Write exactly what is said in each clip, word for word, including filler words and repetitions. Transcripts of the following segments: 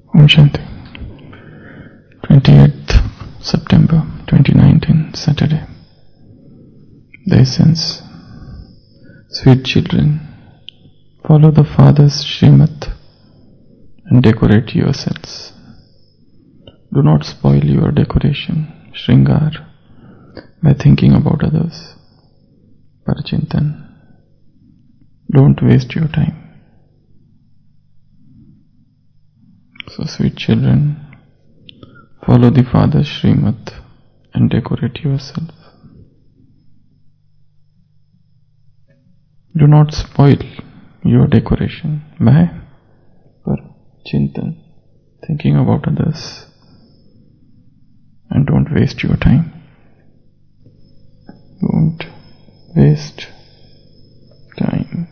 Om Shanti. twenty-eighth September twenty nineteen, Saturday. The essence. Sweet children, follow the Father's Srimad and decorate yourselves. Do not spoil your decoration, Shringar, by thinking about others. Parachintan. Don't waste your time. So, sweet children, follow the Father's Srimad and decorate yourself. Do not spoil your decoration by Parachintan, thinking about others, and don't waste your time. Don't waste time.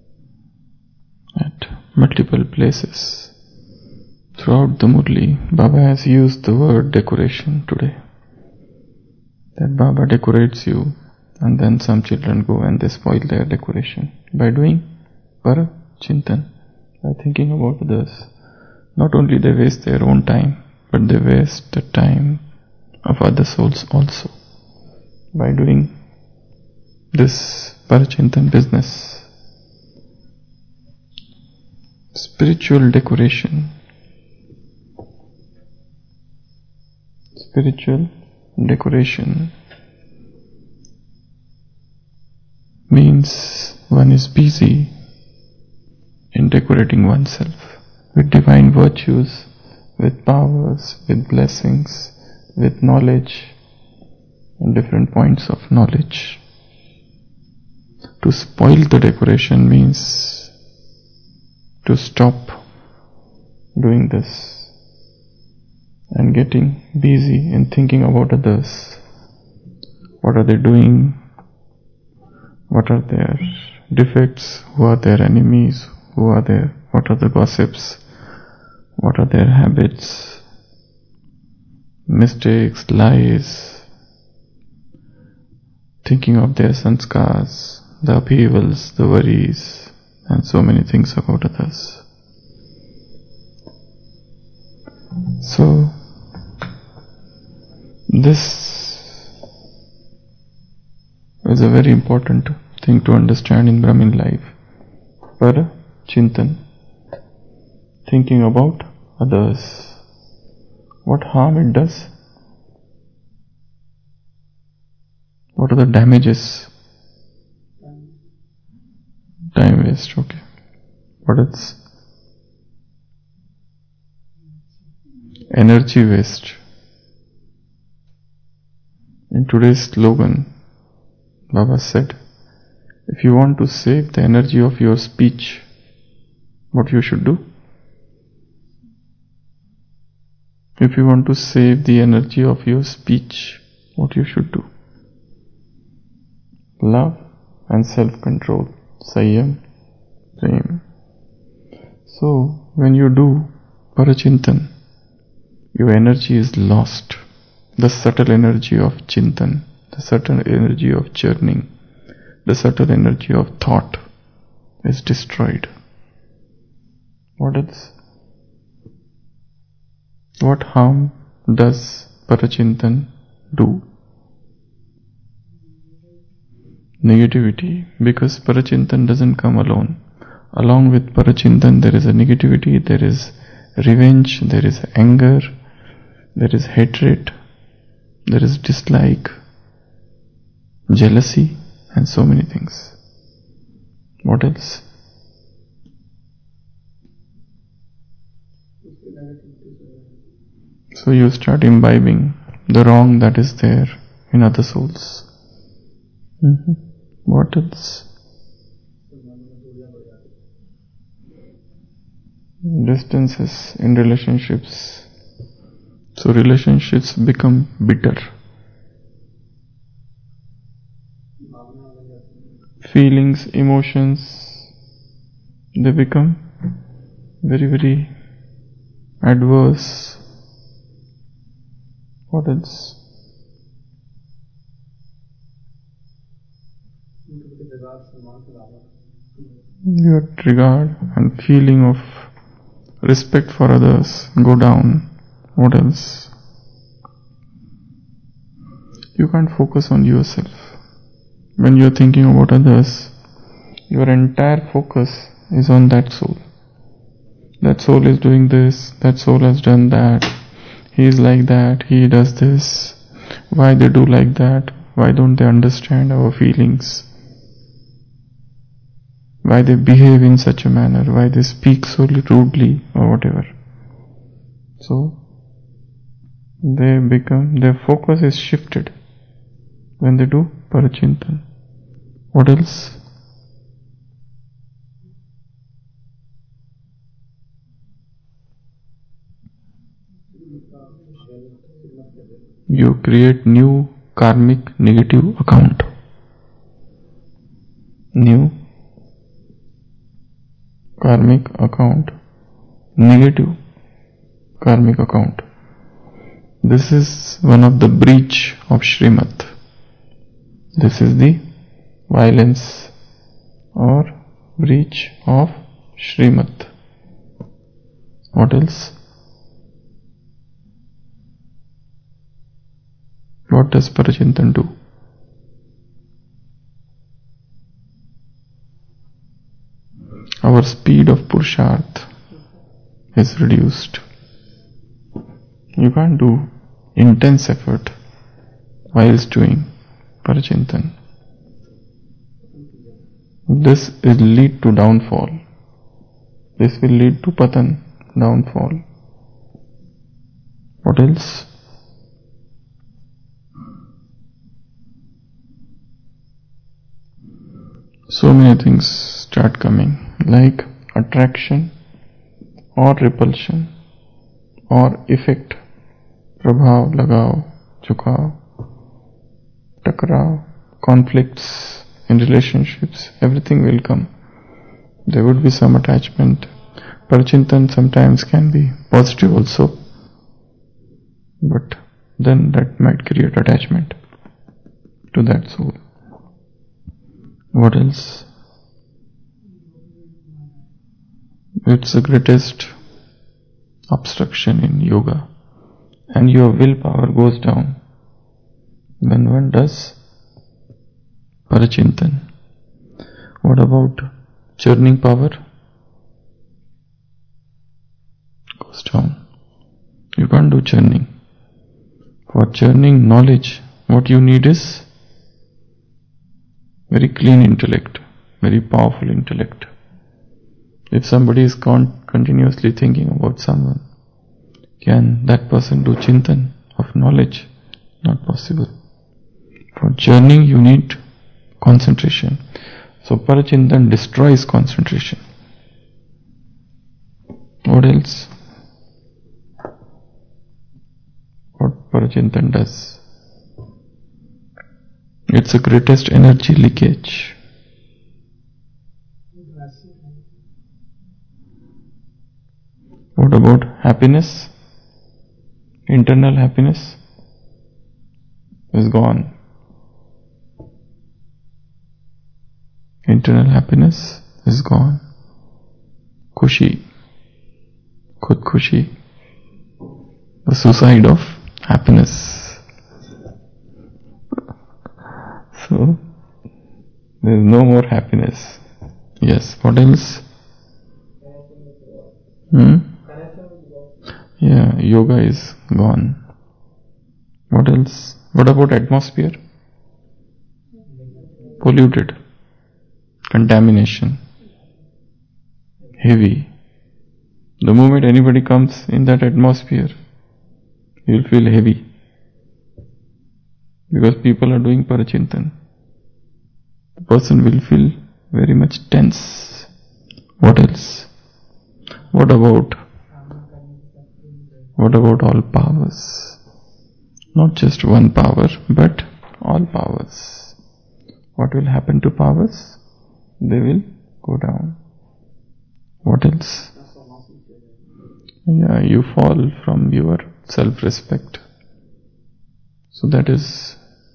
At multiple places throughout the Murli, Baba has used the word decoration today. That Baba decorates you, and then some children go and they spoil their decoration by doing Parachintan, by thinking about others. Not only they waste their own time, but they waste the time of other souls also by doing this Parachintan business. Spiritual decoration. Spiritual decoration means one is busy in decorating oneself with divine virtues, with powers, with blessings, with knowledge and different points of knowledge. To spoil the decoration means to stop doing this and getting busy in thinking about others. What are they doing? What are their defects? Who are their enemies? Who are their, what are the gossips? What are their habits? Mistakes, lies, thinking of their sanskars, the upheavals, the worries, and so many things about others. So, this is a very important thing to understand in Brahmin life. Parachintan, thinking about others, what harm it does, what are the damages. Time waste, okay. What else? Energy waste. In today's slogan, Baba said, if you want to save the energy of your speech, what you should do? If you want to save the energy of your speech, what you should do? Love and self-control, Sanyam, Prem. So, when you do Parachintan, your energy is lost. The subtle energy of Chintan, the subtle energy of churning, the subtle energy of thought is destroyed. What else? What harm does Parachintan do? Negativity, because Parachintan doesn't come alone. Along with Parachintan there is a negativity, there is revenge, there is anger, there is hatred, there is dislike, jealousy, and so many things. What else? So you start imbibing the wrong that is there in other souls. Mm-hmm. What else? Distances in relationships. So relationships become bitter. Feelings, emotions, they become very, very adverse. What else? Your regard and feeling of Respect for others go down. What else? You can't focus on yourself. When you're thinking about others, your entire focus is on that soul. That soul is doing this, that soul has done that, he is like that, he does this, why they do like that, why don't they understand our feelings, why they behave in such a manner, why they speak so rudely or whatever. So, they become, their focus is shifted when they do parachintan. What else? You create new karmic negative account. New karmic account. Negative karmic account. This is one of the breach of Srimad. This is the violence or breach of Srimad. What else? What does Parachintan do? Our speed of Purusharth is reduced. You can't do intense effort whilst doing Parachintan. This will lead to downfall. This will lead to Patan, downfall. What else? So many things start coming, like attraction or repulsion or effect, prabhav, lagav, chukhav, takrav, conflicts in relationships, everything will come. There would be some attachment. Parachintan sometimes can be positive also, but then that might create attachment to that soul. What else? It's the greatest obstruction in yoga, and your willpower goes down when one does Parachintan. What about churning power? Goes down. You can't do churning. For churning knowledge, what you need is very clean intellect, very powerful intellect. If somebody is con- continuously thinking about someone, can that person do chintan of knowledge? Not possible. For churning you need concentration. So Parachintan destroys concentration. What else? What Parachintan does? It's the greatest energy leakage. What about happiness? Internal happiness is gone. Internal happiness is gone. Kushi, khud kushi, the suicide of happiness. So, there is no more happiness. Yes, what else? Hmm? Yeah, yoga is gone. What else? What about atmosphere? Polluted. Contamination. Heavy. The moment anybody comes in that atmosphere, you will feel heavy. Because people are doing Parachintan. The person will feel very much tense. What else? What about? What about all powers? Not just one power, but all powers. What will happen to powers? They will go down. What else? Yeah, you fall from your self-respect. So that is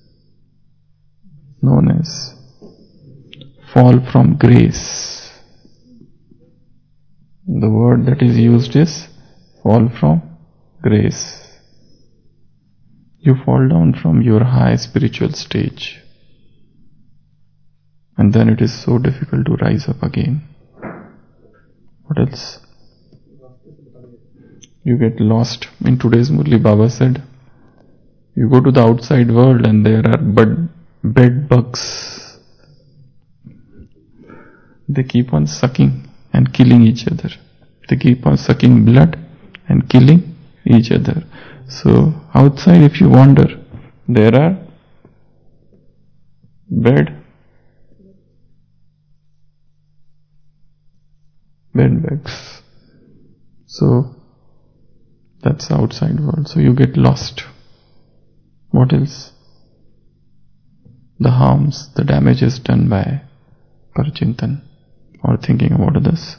known as fall from grace. The word that is used is fall from grace. You fall down from your high spiritual stage, and then it is so difficult to rise up again. What else? You get lost. In today's Murli, Baba said, you go to the outside world and there are bed, bed bugs. They keep on sucking and killing each other. They keep on sucking blood and killing each other. So outside, if you wander, there are bed bed bugs. So that's the outside world. So you get lost. What else? The harms, the damages done by parachintan or thinking about others.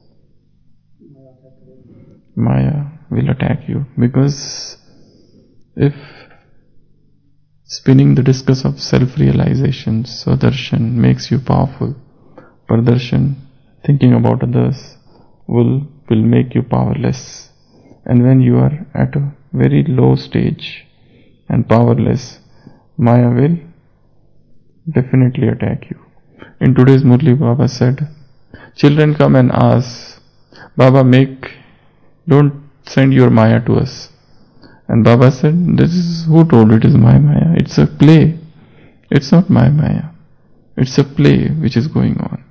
Maya will attack you, because if spinning the discus of self-realization, Sadarshan, makes you powerful, Pardarshan, thinking about others, will, will make you powerless. And when you are at a very low stage and powerless, Maya will definitely attack you. In today's Murli, Baba said, children come and ask, Baba, make, don't send your Maya to us. And Baba said, this is, who told it is my Maya? It's a play. It's not my Maya. It's a play which is going on.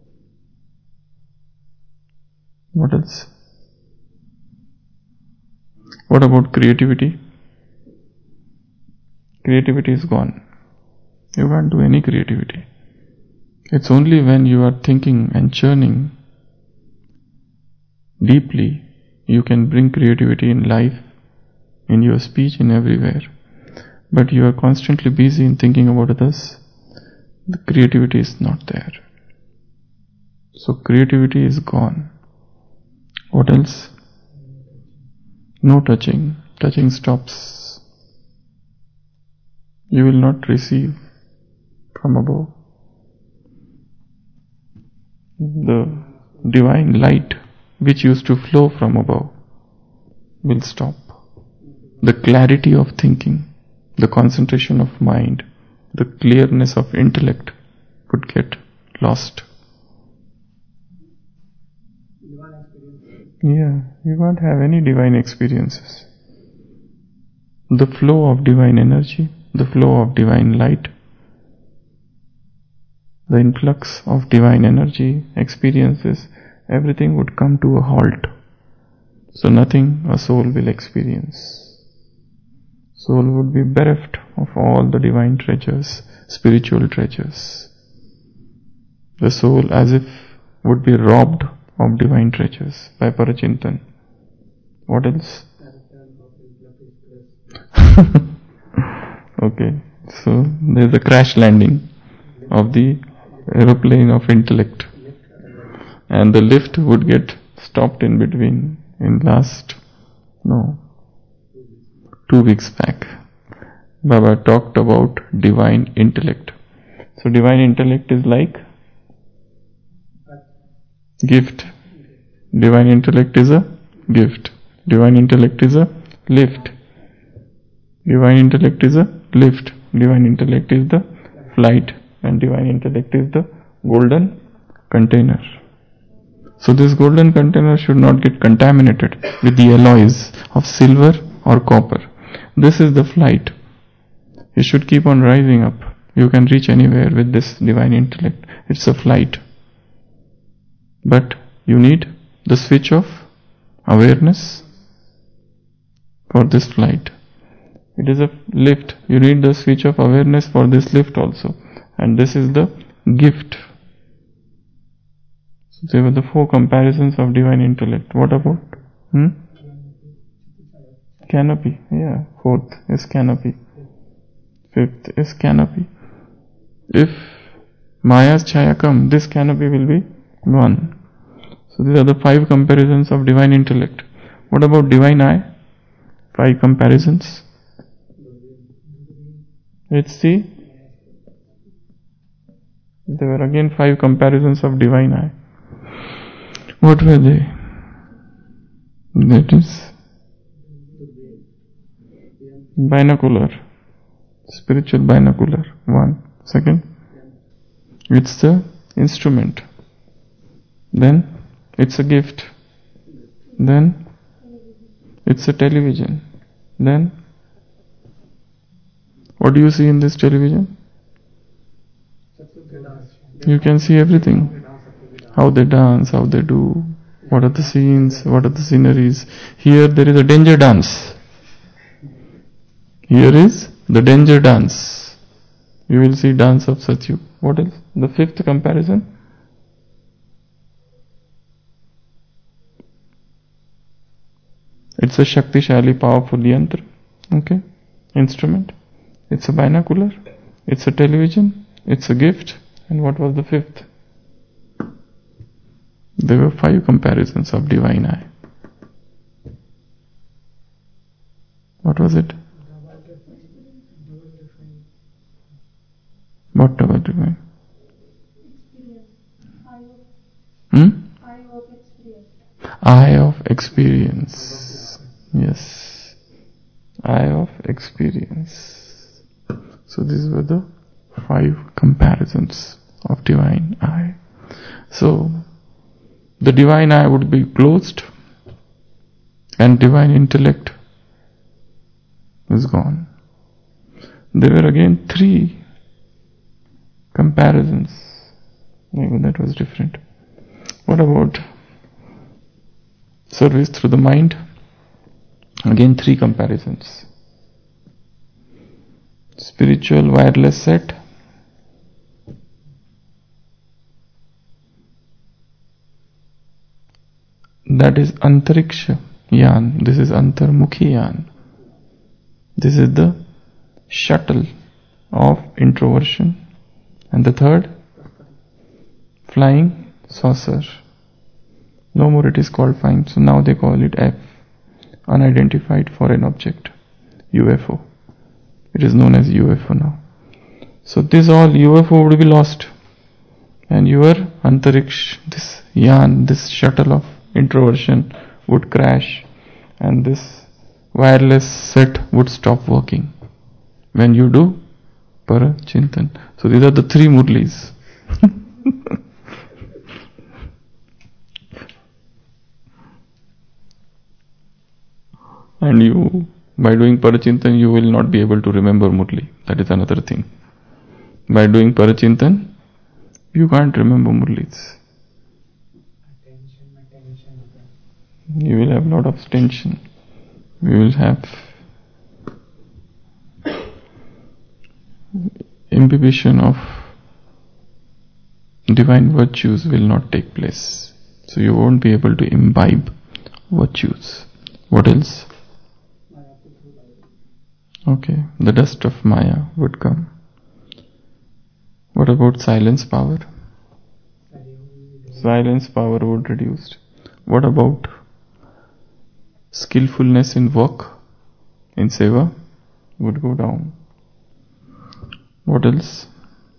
What else? What about creativity? Creativity is gone. You can't do any creativity. It's only when you are thinking and churning deeply, you can bring creativity in life, in your speech, in everywhere. But you are constantly busy in thinking about others, the creativity is not there. So creativity is gone. What else? No touching. Touching stops. You will not receive from above. The divine light which used to flow from above will stop. The clarity of thinking, the concentration of mind, the clearness of intellect would get lost. Yeah, you won't have any divine experiences. The flow of divine energy, the flow of divine light, the influx of divine energy, experiences, everything would come to a halt. So nothing a soul will experience. Soul would be bereft of all the divine treasures, spiritual treasures. The soul as if would be robbed of divine treasures by parachintan. What else? Okay, so there is a crash landing of the aeroplane of intellect, and the lift would get stopped in between in last, no, two weeks back. Baba talked about divine intellect. So divine intellect is like gift. Divine intellect is a gift. Divine intellect is a lift. Divine intellect is a lift. Divine intellect is the flight. And divine intellect is the golden container. So this golden container should not get contaminated with the alloys of silver or copper. This is the flight. You should keep on rising up. You can reach anywhere with this divine intellect. It's a flight. But you need the switch of awareness for this flight. It is a lift. You need the switch of awareness for this lift also. And this is the gift. So there were the four comparisons of divine intellect. What about? Hmm? Canopy. Yeah. Fourth is canopy. Fifth is canopy. If Maya's Chaya come, this canopy will be gone. So these are the five comparisons of divine intellect. What about divine eye? Five comparisons. Let's see. There were again five comparisons of divine eye. What were they? That is binocular, spiritual binocular. One. Second, it's the instrument. Then it's a gift. Then it's a television. Then what do you see in this television? You can see everything. How they dance, how they do, what are the scenes, what are the sceneries. Here there is a danger dance. Here is the danger dance. You will see dance of Satyug. What else? The fifth comparison. It's a Shaktishali, powerful yantra. Okay? Instrument. It's a binocular. It's a television. It's a gift. And what was the fifth? There were five comparisons of divine eye. What was it? What double divine? Hmm? Eye of experience. Yes. Eye of experience. So these were the five comparisons of divine eye. So the divine eye would be closed and divine intellect is gone. There were again three comparisons. Maybe that was different. What about service through the mind? Again three comparisons. Spiritual wireless set, that is Antariksha Yan. This is Antarmukhi Yan. This is the shuttle of introversion. And the third, flying saucer. No more it is called flying, so now they call it F, unidentified foreign object, U F O. It is known as U F O now. So this all U F O would be lost, and your Antariksh, this Yan, this shuttle of introversion would crash, and this wireless set would stop working when you do Parachintan. So these are the three Murlis. And you, by doing Parachintan, you will not be able to remember Murli. That is another thing. By doing Parachintan, you can't remember Murlis. You will have a lot of tension. You will have imbibition of divine virtues will not take place. So you won't be able to imbibe virtues. What else? Okay, the dust of Maya would come. What about silence power? Silence power would reduce. What about skillfulness in work, in seva, would go down. What else?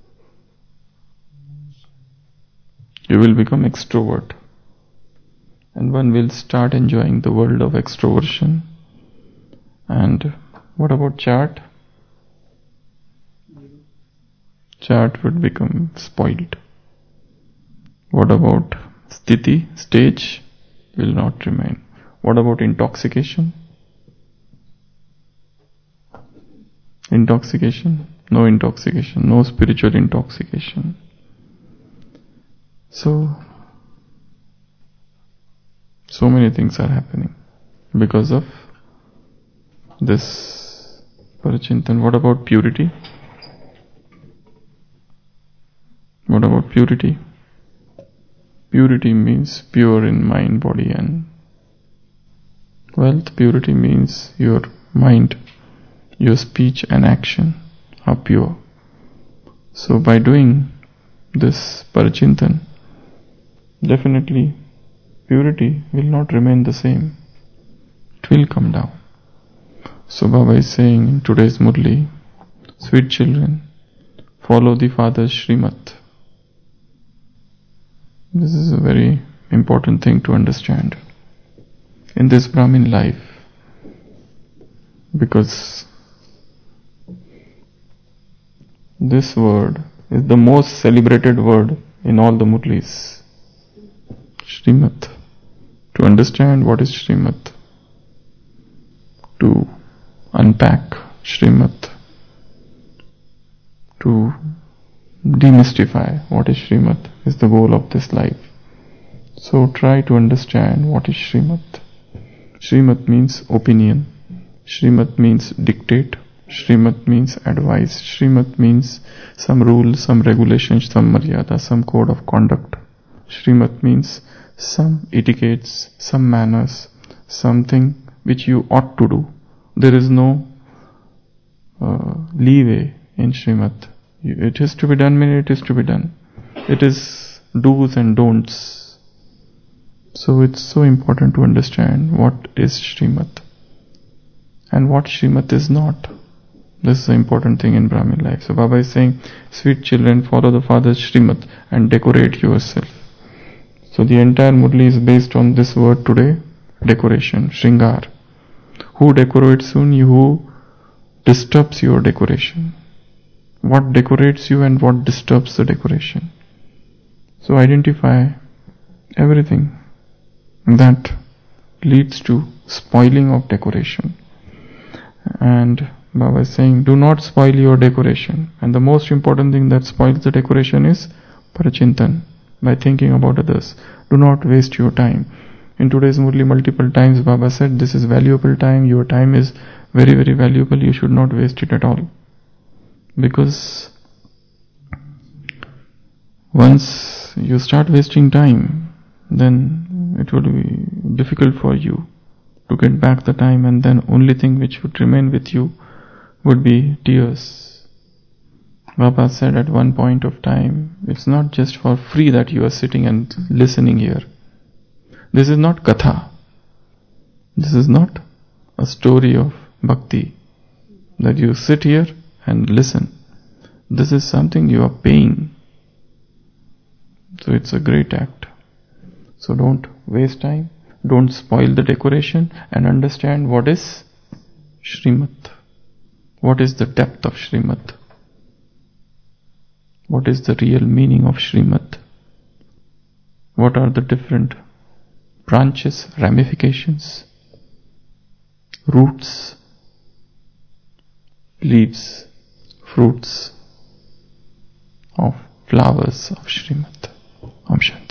You will become extrovert, and one will start enjoying the world of extroversion. And what about chart? Chart would become spoiled. What about sthiti, stage? Will not remain. What about intoxication? Intoxication? No intoxication, no spiritual intoxication. So, so many things are happening because of this Parachintan. What about purity? What about purity? Purity means pure in mind, body and wealth. Purity means your mind, your speech and action are pure. So by doing this Parachintan, definitely purity will not remain the same. It will come down. So Baba is saying in today's Murli, sweet children, follow the Father's Srimat. This is a very important thing to understand. in this Brahmin life, because this word is the most celebrated word in all the Murlis. Srimad. To understand what is Srimad, to unpack Srimad, to demystify what is Srimad is the goal of this life. So try to understand what is Srimad. Srimad means opinion. Srimad means dictate. Srimad means advice. Srimad means some rules, some regulations, some maryada, some code of conduct. Srimad means some etiquettes, some manners, something which you ought to do. There is no uh, leeway in Srimad. It is to be done, meaning it is to be done. It is do's and don'ts. So it's so important to understand what is Srimad and what Srimad is not. This is the important thing in Brahmin life. So Baba is saying, sweet children, follow the father's Srimad and decorate yourself. So the entire Murli is based on this word today, decoration, Shringar. Who decorates you? Who disturbs your decoration? What decorates you and what disturbs the decoration? So identify everything that leads to spoiling of decoration. And Baba is saying, do not spoil your decoration. And the most important thing that spoils the decoration is parachintan, by thinking about others. Do not waste your time. In today's Murli, multiple times Baba said, this is valuable time, your time is very very valuable, you should not waste it at all. Because once you start wasting time, then it will be difficult for you to get back the time, and then only thing which would remain with you would be tears. Baba said at one point of time, it's not just for free that you are sitting and listening here. This is not katha. This is not a story of bhakti, that you sit here and listen. This is something you are paying. So it's a great act. So don't waste time, don't spoil the decoration, and understand what is Srimad. What is the depth of Srimad? What is the real meaning of Srimad? What are the different branches, ramifications, roots, leaves, fruits of flowers of Srimad? Om Shanti.